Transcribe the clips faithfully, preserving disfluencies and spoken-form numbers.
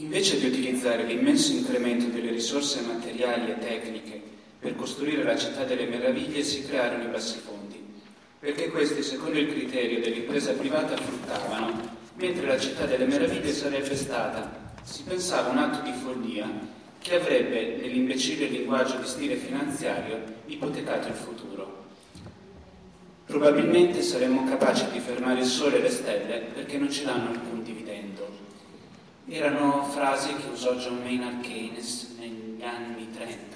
Invece di utilizzare l'immenso incremento delle risorse materiali e tecniche per costruire la città delle meraviglie, si crearono i bassifondi, perché questi, secondo il criterio dell'impresa privata, fruttavano, mentre la città delle meraviglie sarebbe stata, si pensava, un atto di follia che avrebbe, nell'imbecille linguaggio di stile finanziario, ipotecato il futuro. Probabilmente saremmo capaci di fermare il sole e le stelle perché non ci danno alcun dividendo. Erano frasi che usò John Maynard Keynes negli anni trenta,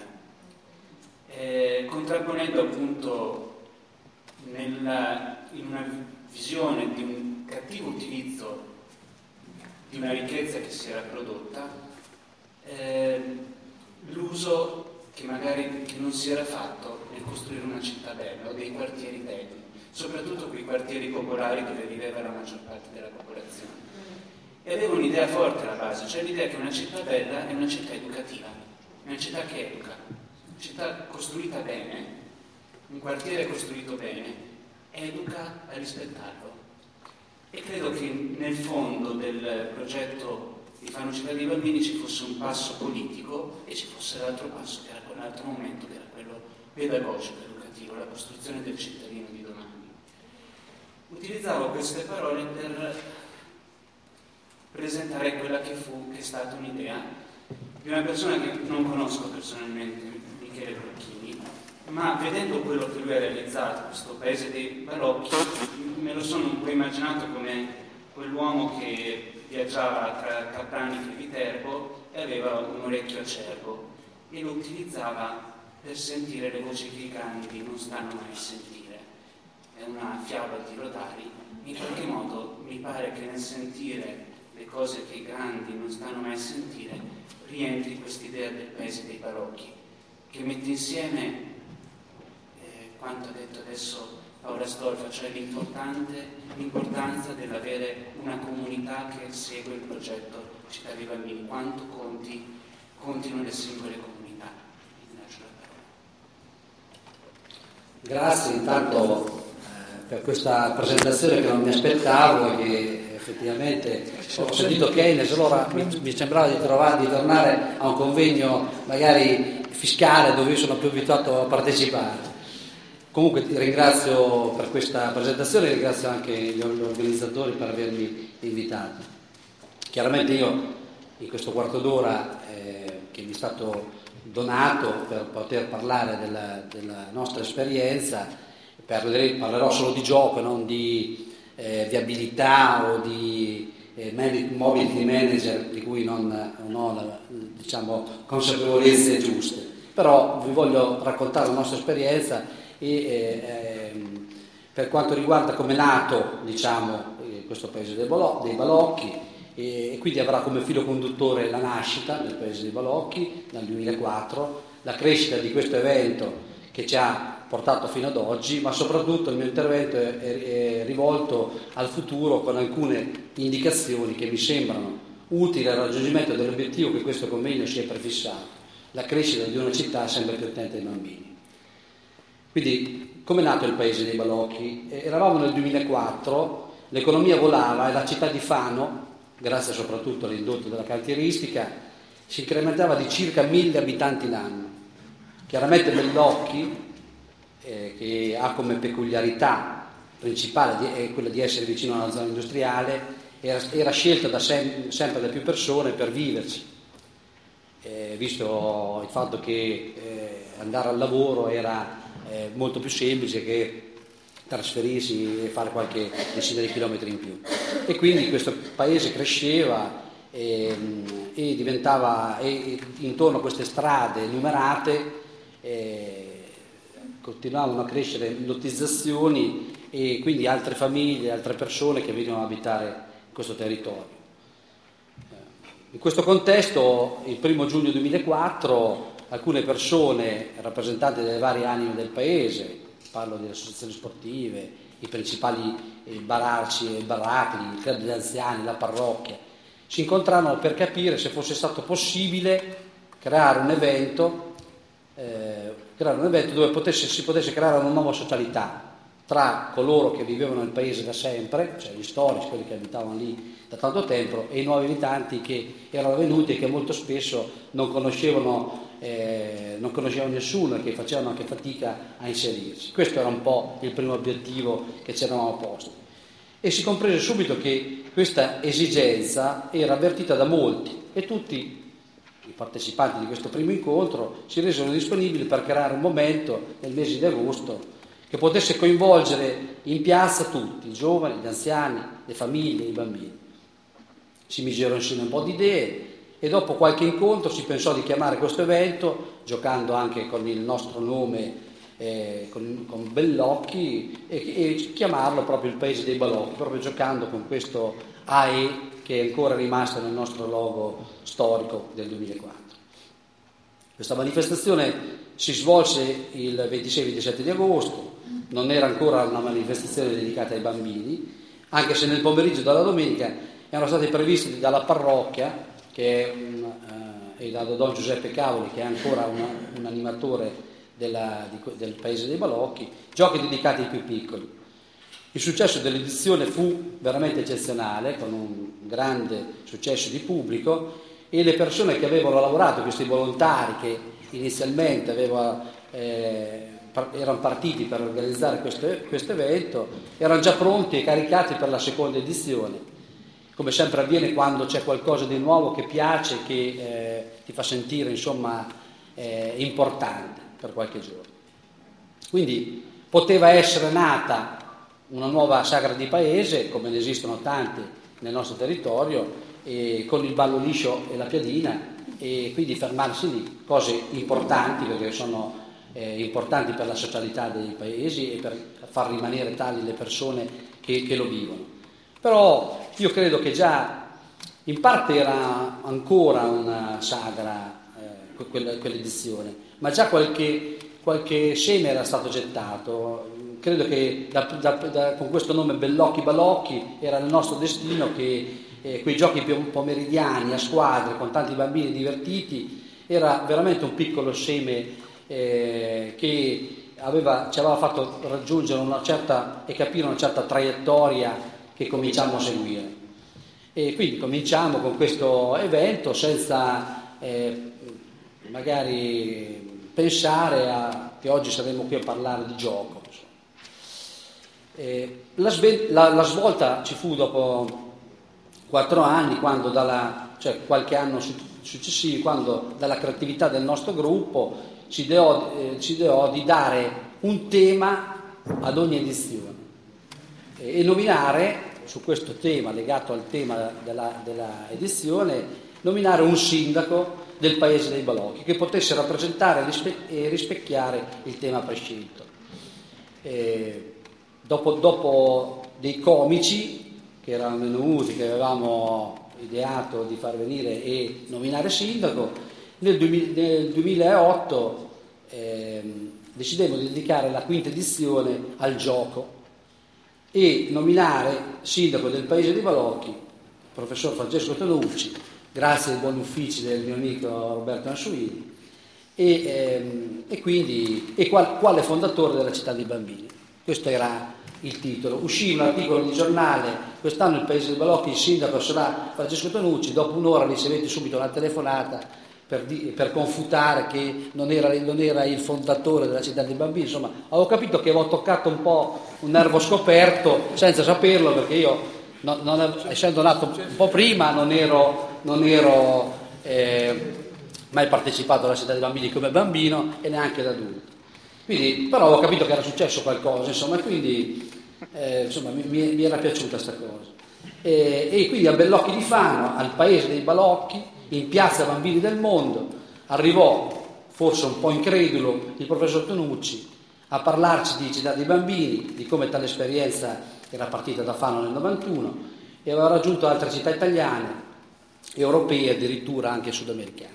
eh, contrapponendo appunto nella, in una visione di un cattivo utilizzo di una ricchezza che si era prodotta, eh, l'uso che magari che non si era fatto nel costruire una città bella o dei quartieri belli, soprattutto quei quartieri popolari dove viveva la maggior parte della popolazione. E avevo un'idea forte alla base, cioè l'idea che una città bella è una città educativa, una città che educa, una città costruita bene, un quartiere costruito bene, educa a rispettarlo. E credo che nel fondo del progetto di fare una città dei bambini ci fosse un passo politico e ci fosse l'altro passo, che era quell'altro momento, che era quello pedagogico, educativo, la costruzione del cittadino di domani. Utilizzavo queste parole per presentare quella che fu, che è stata un'idea di una persona che non conosco personalmente, Michele Brocchini, ma vedendo quello che lui ha realizzato, questo paese dei balocchi, me lo sono un po' immaginato come quell'uomo che viaggiava tra Capranica e Viterbo e aveva un orecchio acerbo e lo utilizzava per sentire le voci che i grandi non stanno mai a sentire. È una fiaba di Rodari. In qualche modo mi pare che nel sentire le cose che i grandi non stanno mai a sentire rientri quest'idea del paese dei balocchi, che mette insieme eh, quanto ha detto adesso Paola Stolfa, cioè l'importanza dell'avere una comunità che segue il progetto Città dei Bambini, quanto conti, contino le singole comunità. Grazie intanto eh, per questa presentazione che non mi aspettavo e che effettivamente ho sentito Keynes, allora mi, mi sembrava di, trovare, di tornare a un convegno magari fiscale dove io sono più abituato a partecipare. Comunque ti ringrazio per questa presentazione e ringrazio anche gli organizzatori per avermi invitato. Chiaramente io in questo quarto d'ora eh, che mi è stato donato per poter parlare della, della nostra esperienza, parlerò, parlerò solo di gioco, non di eh, viabilità o di eh, mobility manager di cui non, non ho la, diciamo, consapevolezze giuste, però vi voglio raccontare la nostra esperienza e eh, per quanto riguarda come è nato, diciamo, eh, questo paese dei, Balo- dei balocchi, e quindi avrà come filo conduttore la nascita del paese dei balocchi nel duemilaquattro, la crescita di questo evento che ci ha portato fino ad oggi, ma soprattutto il mio intervento è, è, è rivolto al futuro con alcune indicazioni che mi sembrano utili al raggiungimento dell'obiettivo che questo convegno si è prefissato, la crescita di una città sempre più attenta ai bambini. Quindi, come è nato il paese dei balocchi? Eh, eravamo nel duemilaquattro, l'economia volava e la città di Fano, grazie soprattutto all'indotto della cantieristica, si incrementava di circa mille abitanti l'anno. Chiaramente Bellocchi, eh, che ha come peculiarità principale di, è quella di essere vicino alla zona industriale, era, era scelta da sem- sempre da più persone per viverci, eh, visto il fatto che eh, andare al lavoro era eh, molto più semplice che trasferirsi e fare qualche decina di chilometri in più, e quindi questo paese cresceva e, e diventava e, e intorno a queste strade numerate eh, continuavano a crescere lottizzazioni e quindi altre famiglie, altre persone che venivano ad abitare questo territorio. In questo contesto, il primo giugno duemilaquattro, alcune persone rappresentanti delle varie anime del paese, parlo delle associazioni sportive, i principali eh, baracci e baracli, il club degli anziani, la parrocchia, si incontrarono per capire se fosse stato possibile creare un evento, eh, creare un evento dove potesse, si potesse creare una nuova socialità tra coloro che vivevano nel paese da sempre, cioè gli storici, quelli che abitavano lì da tanto tempo, e i nuovi abitanti che erano venuti e che molto spesso non conoscevano, eh, non conoscevano nessuno e che facevano anche fatica a inserirsi. Questo era un po' il primo obiettivo che ci eravamo posti. E si comprese subito che questa esigenza era avvertita da molti e tutti i partecipanti di questo primo incontro si resero disponibili per creare un momento nel mese di agosto che potesse coinvolgere in piazza tutti, i giovani, gli anziani, le famiglie, i bambini. Si misero insieme un po' di idee e dopo qualche incontro si pensò di chiamare questo evento, giocando anche con il nostro nome, eh, con, con Bellocchi, e, e chiamarlo proprio il Paese dei Balocchi, proprio giocando con questo A E che è ancora rimasto nel nostro logo storico del duemilaquattro. Questa manifestazione si svolse il ventisei ventisette di agosto, non era ancora una manifestazione dedicata ai bambini, anche se nel pomeriggio della domenica erano stati previsti dalla parrocchia, che è un, eh, e da Don Giuseppe Cavoli, che è ancora una, un animatore della, di, del Paese dei Balocchi, giochi dedicati ai più piccoli. Il successo dell'edizione fu veramente eccezionale, con un grande successo di pubblico, e le persone che avevano lavorato, questi volontari che inizialmente aveva, eh, erano partiti per organizzare questo, questo evento, erano già pronti e caricati per la seconda edizione, come sempre avviene quando c'è qualcosa di nuovo che piace, che eh, ti fa sentire insomma eh, importante per qualche giorno. Quindi poteva essere nata una nuova sagra di paese, come ne esistono tanti nel nostro territorio, e con il ballo liscio e la piadina, e quindi fermarsi lì, cose importanti perché sono eh, importanti per la socialità dei paesi e per far rimanere tali le persone che, che lo vivono. Però io credo che già in parte era ancora una sagra eh, quella, quell'edizione, ma già qualche, qualche seme era stato gettato. Credo che da, da, da, con questo nome Bellocchi Balocchi era il nostro destino che eh, quei giochi pomeridiani a squadre con tanti bambini divertiti era veramente un piccolo seme eh, che aveva, ci aveva fatto raggiungere una certa e capire una certa traiettoria che cominciamo a seguire. E quindi cominciamo con questo evento senza eh, magari pensare a, che oggi saremo qui a parlare di gioco. Eh, la, sve- la, la svolta ci fu dopo quattro anni, quando dalla, cioè qualche anno su- successivo, quando dalla creatività del nostro gruppo si ideò, eh, si ideò di dare un tema ad ogni edizione e, e nominare su questo tema, legato al tema della, della edizione, nominare un sindaco del Paese dei Balocchi che potesse rappresentare e rispecchiare il tema prescelto. Eh, Dopo, dopo dei comici che erano venuti, che avevamo ideato di far venire e nominare sindaco, nel, duemila, nel duemilaotto eh, decidemmo di dedicare la quinta edizione al gioco e nominare sindaco del Paese dei Balocchi il professor Francesco Tonucci, grazie ai buoni uffici del mio amico Roberto Ansuini, e, ehm, e quindi e qual, quale fondatore della città dei bambini. Questo era il titolo. Uscì un articolo di giornale: quest'anno il Paese dei Balocchi, il sindaco sarà Francesco Tonucci. Dopo un'ora ricevette subito una telefonata per, di, per confutare che non era, non era il fondatore della città dei bambini. Insomma, avevo capito che avevo toccato un po' un nervo scoperto senza saperlo, perché io, non, non, essendo nato un po' prima, non ero, non ero eh, mai partecipato alla città dei bambini come bambino e neanche da adulto. Quindi, però avevo capito che era successo qualcosa, insomma, e quindi eh, insomma, mi, mi era piaciuta questa cosa. E, e quindi a Bellocchi di Fano, al Paese dei Balocchi, in piazza Bambini del Mondo, arrivò, forse un po' incredulo, il professor Tonucci a parlarci di città dei bambini, di come tale esperienza era partita da Fano nel novantuno e aveva raggiunto altre città italiane, europee, addirittura anche sudamericane.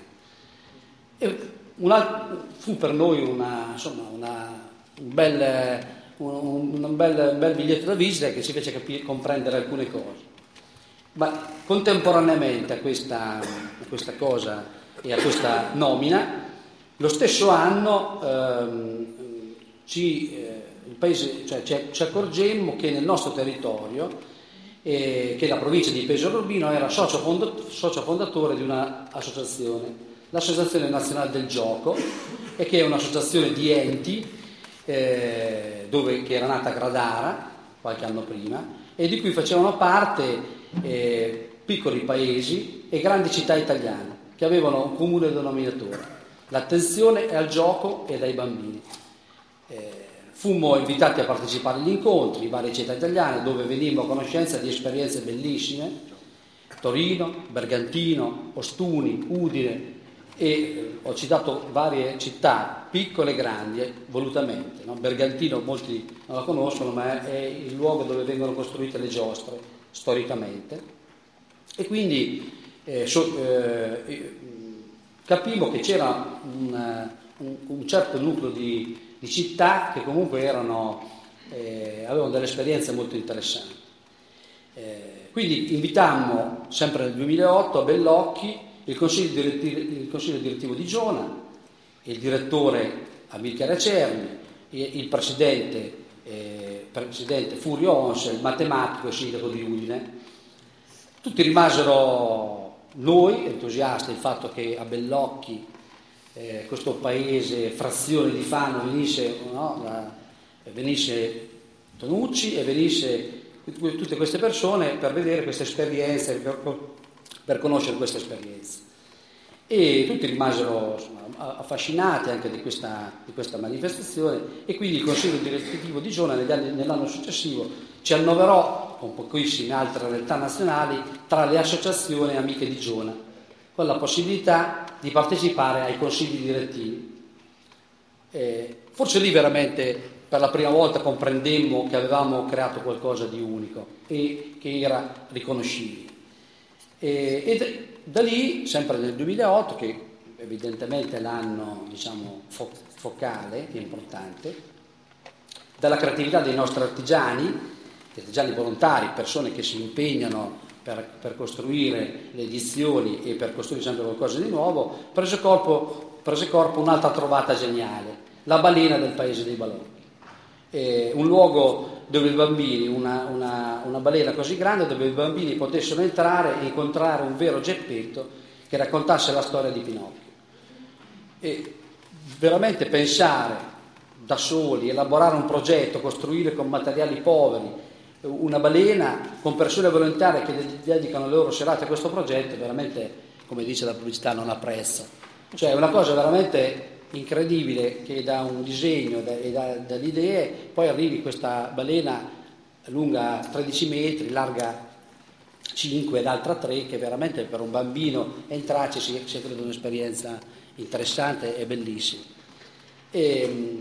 E, Una, fu per noi una, insomma, una, un, bel, un, un, bel, un bel biglietto da visita che ci fece capire, comprendere alcune cose. Ma contemporaneamente a questa, a questa cosa e a questa nomina, lo stesso anno ehm, ci, eh, il paese, cioè, ci accorgemmo che nel nostro territorio, eh, che la provincia di Pesaro Urbino era socio, fondat- socio fondatore di un'associazione, l'Associazione Nazionale del Gioco, e che è un'associazione di enti eh, dove, che era nata a Gradara qualche anno prima, e di cui facevano parte eh, piccoli paesi e grandi città italiane che avevano un comune denominatore: l'attenzione al gioco e ai bambini. Eh, fummo invitati a partecipare agli incontri in varie città italiane, dove venimmo a conoscenza di esperienze bellissime: Torino, Bergantino, Ostuni, Udine, e eh, ho citato varie città piccole e grandi, eh, volutamente, no? Bergantino molti non la conoscono, ma è il luogo dove vengono costruite le giostre storicamente, e quindi eh, so, eh, capivo che c'era un, un, un certo nucleo di, di città che comunque erano, eh, avevano delle esperienze molto interessanti. Eh, quindi invitammo, sempre nel duemilaotto, a Bellocchi il consiglio direttivo, il consiglio direttivo di Giona, il direttore Amilcare Acerni, il presidente, eh, presidente Furio Onse, il matematico e sindaco di Udine. Tutti rimasero noi entusiasti del fatto che a Bellocchi, eh, questo paese frazione di Fano, venisse, no, la, venisse Tonucci e venisse tutte queste persone per vedere queste esperienze, per, per conoscere queste esperienze. E tutti rimasero, insomma, affascinati anche di questa, di questa manifestazione, e quindi il Consiglio direttivo di Giona negli anni, nell'anno successivo ci annoverò, con pochissime altre realtà nazionali, tra le associazioni amiche di Giona, con la possibilità di partecipare ai consigli direttivi. Eh, forse lì veramente per la prima volta comprendemmo che avevamo creato qualcosa di unico e che era riconoscibile. E, e da lì, sempre nel duemilaotto, che evidentemente è l'anno, diciamo, fo- focale, che è importante, dalla creatività dei nostri artigiani, artigiani volontari, persone che si impegnano per, per costruire le edizioni e per costruire sempre qualcosa di nuovo, prese corpo, prese corpo un'altra trovata geniale: la balena del paese dei baloni. Eh, un luogo dove i bambini, una, una, una balena così grande, dove i bambini potessero entrare e incontrare un vero Geppetto che raccontasse la storia di Pinocchio. E veramente pensare da soli, elaborare un progetto, costruire con materiali poveri una balena con persone volontarie che dedicano le loro serate a questo progetto, veramente, come dice la pubblicità, non ha prezzo. Cioè è una cosa veramente incredibile, che da un disegno e da, dalle idee poi arrivi questa balena lunga tredici metri, larga cinque ed altra tre, che veramente per un bambino entrarci si, si credo un'esperienza interessante e bellissima. E,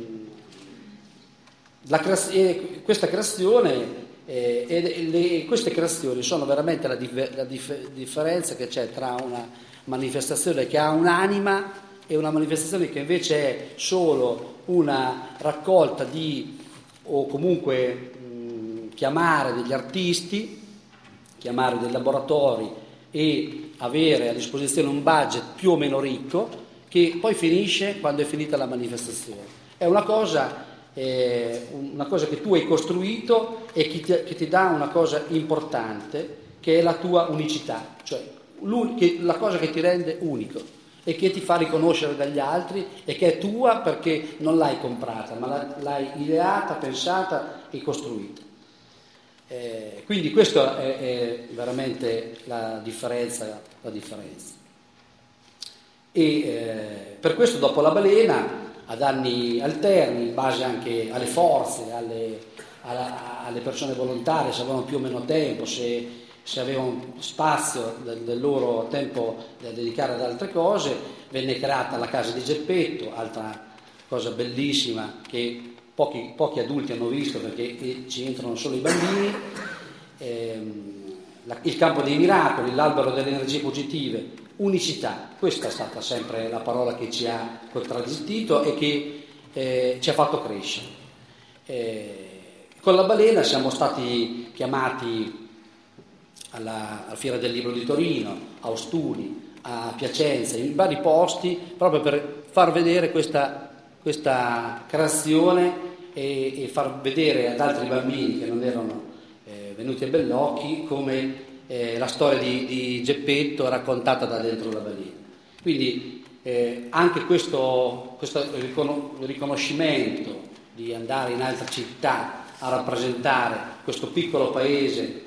la, e questa creazione eh, e le, queste creazioni sono veramente la, dif, la dif, differenza che c'è tra una manifestazione che ha un'anima e una manifestazione che invece è solo una raccolta di, o comunque mh, chiamare degli artisti, chiamare dei laboratori e avere a disposizione un budget più o meno ricco, che poi finisce quando è finita la manifestazione. È una cosa, eh, una cosa che tu hai costruito e che ti, che ti dà una cosa importante, che è la tua unicità, cioè la cosa che ti rende unico e che ti fa riconoscere dagli altri e che è tua perché non l'hai comprata, ma l'hai ideata, pensata e costruita. Eh, quindi questa è, è veramente la differenza, la differenza. E eh, per questo dopo la balena, ad anni alterni, in base anche alle forze, alle, alla, alle persone volontarie, se avevano più o meno tempo, se se avevano spazio del, del loro tempo da dedicare ad altre cose, venne creata la casa di Geppetto, altra cosa bellissima che pochi, pochi adulti hanno visto perché ci entrano solo i bambini, ehm, la, il campo dei miracoli, l'albero delle energie positive, unicità. Questa è stata sempre la parola che ci ha contraddistinto e che eh, ci ha fatto crescere. Eh, con la balena siamo stati chiamati alla, alla Fiera del Libro di Torino, a Ostuni, a Piacenza, in vari posti, proprio per far vedere questa, questa creazione e, e far vedere ad altri bambini che non erano eh, venuti a bellocchi come eh, la storia di, di Geppetto raccontata da dentro la balena. Quindi eh, anche questo, questo riconoscimento di andare in altre città a rappresentare questo piccolo paese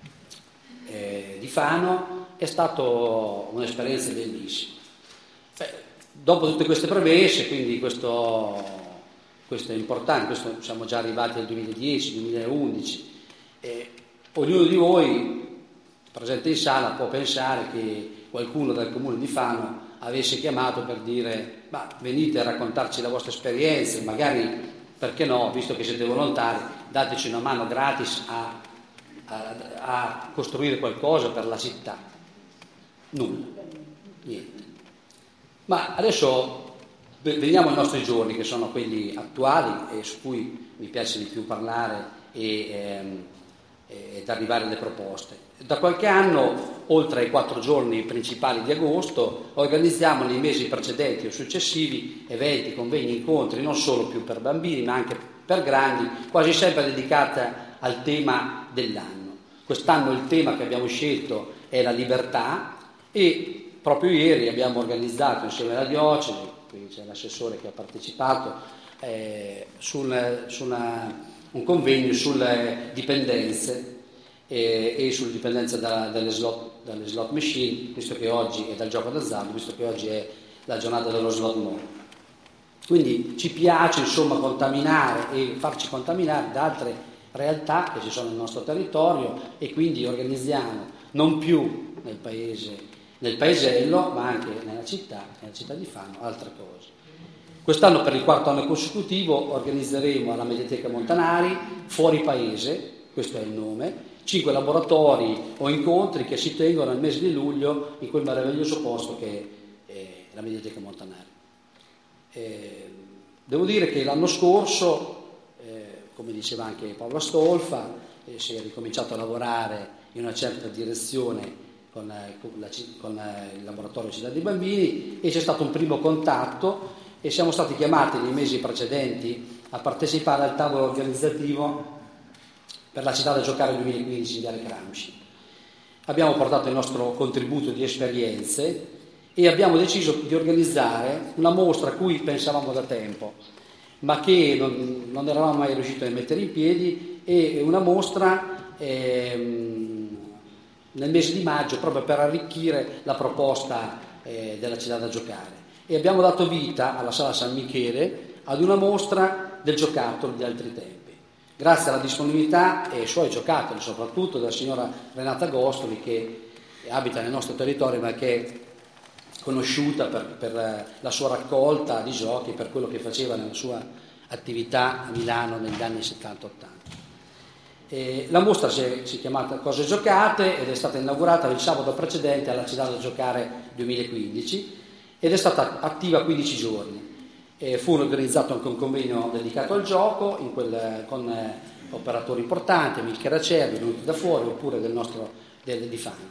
eh, di Fano è stato un'esperienza bellissima. Eh, dopo tutte queste premesse, quindi questo, questo è importante, questo siamo già arrivati al duemiladieci, duemilaundici, eh, ognuno di voi presente in sala può pensare che qualcuno dal comune di Fano avesse chiamato per dire ma venite a raccontarci la vostra esperienza, magari perché no, visto che siete volontari, dateci una mano gratis a, a, a costruire qualcosa per la città. Nulla, niente. Ma adesso veniamo ai nostri giorni, che sono quelli attuali e su cui mi piace di più parlare e, ehm, ed arrivare alle proposte. Da qualche anno, oltre ai quattro giorni principali di agosto, organizziamo nei mesi precedenti o successivi eventi, convegni, incontri, non solo più per bambini ma anche per grandi, quasi sempre dedicati al tema dell'anno. Quest'anno il tema che abbiamo scelto è la libertà e proprio ieri abbiamo organizzato insieme alla diocesi, qui c'è l'assessore che ha partecipato, eh, sul, su una, un convegno sulle dipendenze e, e sulle dipendenze da, dalle, slot, dalle slot machine, visto che oggi è dal gioco d'azzardo, visto che oggi è la giornata dello slot machine. Quindi ci piace insomma contaminare e farci contaminare da altre realtà che ci sono nel nostro territorio e quindi organizziamo non più nel paese, nel paesello, ma anche nella città, nella città di Fano, altre cose. Quest'anno per il quarto anno consecutivo organizzeremo alla Mediateca Montanari Fuori Paese, questo è il nome, cinque laboratori o incontri che si tengono nel mese di luglio in quel meraviglioso posto che è la Mediateca Montanari. Eh, devo dire che l'anno scorso, eh, come diceva anche Paolo Astolfa, eh, si è ricominciato a lavorare in una certa direzione con, eh, con, la, con eh, il laboratorio Città dei Bambini e c'è stato un primo contatto e siamo stati chiamati nei mesi precedenti a partecipare al tavolo organizzativo per la città da giocare duemilaquindici in Viale Gramsci. Abbiamo portato il nostro contributo di esperienze e abbiamo deciso di organizzare una mostra a cui pensavamo da tempo, ma che non, non eravamo mai riusciti a mettere in piedi, e una mostra ehm, nel mese di maggio proprio per arricchire la proposta eh, della città da giocare. E abbiamo dato vita alla Sala San Michele ad una mostra del giocattolo di altri tempi. Grazie alla disponibilità e ai suoi giocattoli, soprattutto della signora Renata Gostoli, che abita nel nostro territorio ma che è conosciuta per, per la sua raccolta di giochi, per quello che faceva nella sua attività a Milano negli anni settanta ottanta. E la mostra si è, si è chiamata Cose giocate ed è stata inaugurata il sabato precedente alla Città da Giocare duemilaquindici ed è stata attiva quindici giorni. E fu organizzato anche un convegno dedicato al gioco in quel, con eh, operatori importanti, Milke Racerbi, venuti da fuori, oppure del nostro del, di Fano.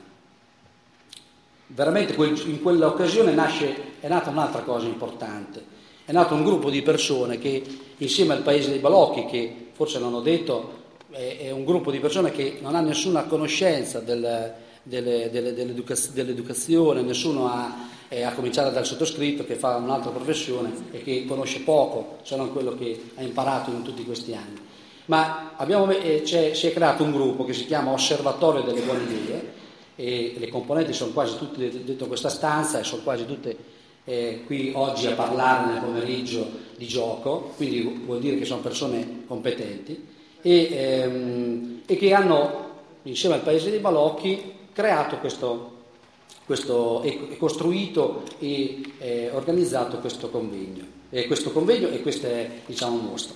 Veramente quel, in quell'occasione nasce, è nata un'altra cosa importante, è nato un gruppo di persone che insieme al Paese dei Balocchi, che forse non ho detto, è, è un gruppo di persone che non ha nessuna conoscenza del, delle, delle, dell'educaz- dell'educazione, nessuno ha a cominciare dal sottoscritto che fa un'altra professione e che conosce poco, se non quello che ha imparato in tutti questi anni. Ma abbiamo, eh, c'è, si è creato un gruppo che si chiama Osservatorio delle Buone Idee e le componenti sono quasi tutte dentro questa stanza e sono quasi tutte eh, qui oggi a parlare nel pomeriggio di gioco, quindi vuol dire che sono persone competenti e, ehm, e che hanno insieme al Paese dei Balocchi creato questo Questo, è costruito e eh, organizzato questo convegno, eh, questo convegno e queste diciamo mostre.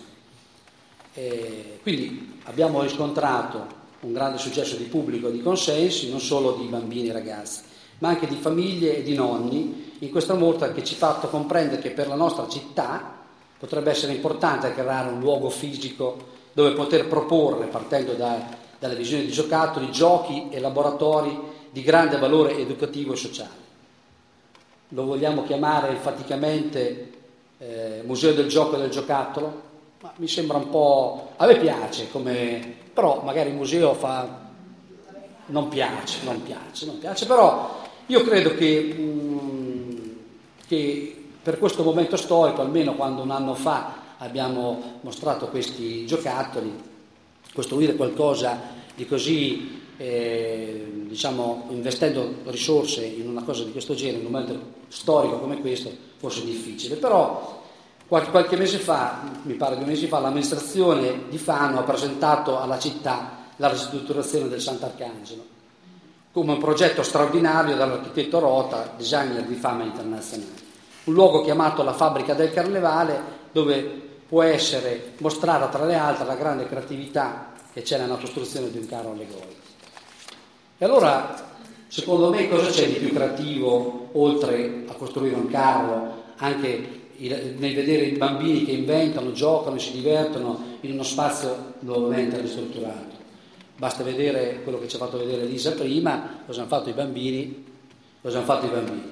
Eh, quindi abbiamo riscontrato un grande successo di pubblico e di consensi, non solo di bambini e ragazzi, ma anche di famiglie e di nonni, in questa mostra che ci ha fatto comprendere che per la nostra città potrebbe essere importante creare un luogo fisico dove poter proporre, partendo da, dalle visioni di giocattoli, giochi e laboratori di grande valore educativo e sociale. Lo vogliamo chiamare enfaticamente eh, Museo del Gioco e del Giocattolo? ma mi sembra un po', a me piace, come, però magari il museo fa, non piace, non piace, non piace, però io credo che, mh, che per questo momento storico, almeno quando un anno fa abbiamo mostrato questi giocattoli, costruire qualcosa di così, eh, diciamo, investendo risorse in una cosa di questo genere, in un momento storico come questo, fosse difficile. Però qualche, qualche mese fa, mi pare due mesi fa, l'amministrazione di Fano ha presentato alla città la ristrutturazione del Sant'Arcangelo come un progetto straordinario dall'architetto Rota, designer di fama internazionale. Un luogo chiamato la Fabbrica del Carnevale, dove può essere mostrata tra le altre la grande creatività che c'è nella costruzione di un carro allegorico. E allora, secondo me, cosa c'è di più creativo, oltre a costruire un carro, anche nel vedere i bambini che inventano, giocano e si divertono in uno spazio nuovamente ristrutturato? Basta vedere quello che ci ha fatto vedere Elisa prima, cosa hanno fatto i bambini, cosa hanno fatto i bambini.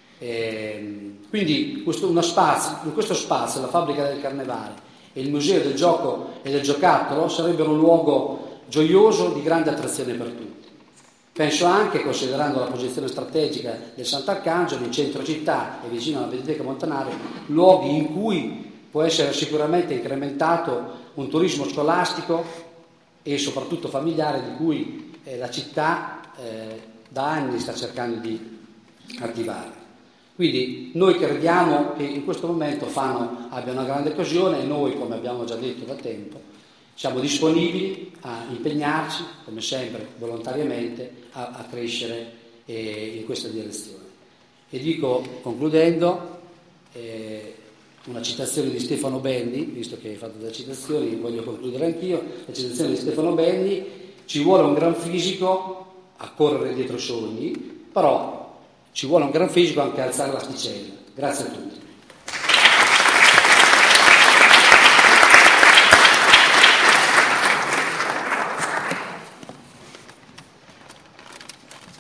E quindi questo, uno spazio, in questo spazio, la Fabbrica del Carnevale e il Museo del Gioco e del Giocattolo sarebbero un luogo gioioso di grande attrazione per tutti. Penso anche, considerando la posizione strategica del Sant'Arcangelo in centro città e vicino alla Biblioteca Montanari, luoghi in cui può essere sicuramente incrementato un turismo scolastico e soprattutto familiare, di cui eh, la città eh, da anni sta cercando di attivare. Quindi noi crediamo che in questo momento Fano abbia una grande occasione e noi, come abbiamo già detto da tempo, siamo disponibili a impegnarci, come sempre, volontariamente, a, a crescere eh, in questa direzione. E dico, concludendo, eh, una citazione di Stefano Benni, visto che hai fatto delle citazioni, voglio concludere anch'io, la citazione di Stefano Benni: ci vuole un gran fisico a correre dietro sogni, però ci vuole un gran fisico anche a alzare l'asticella. Grazie a tutti.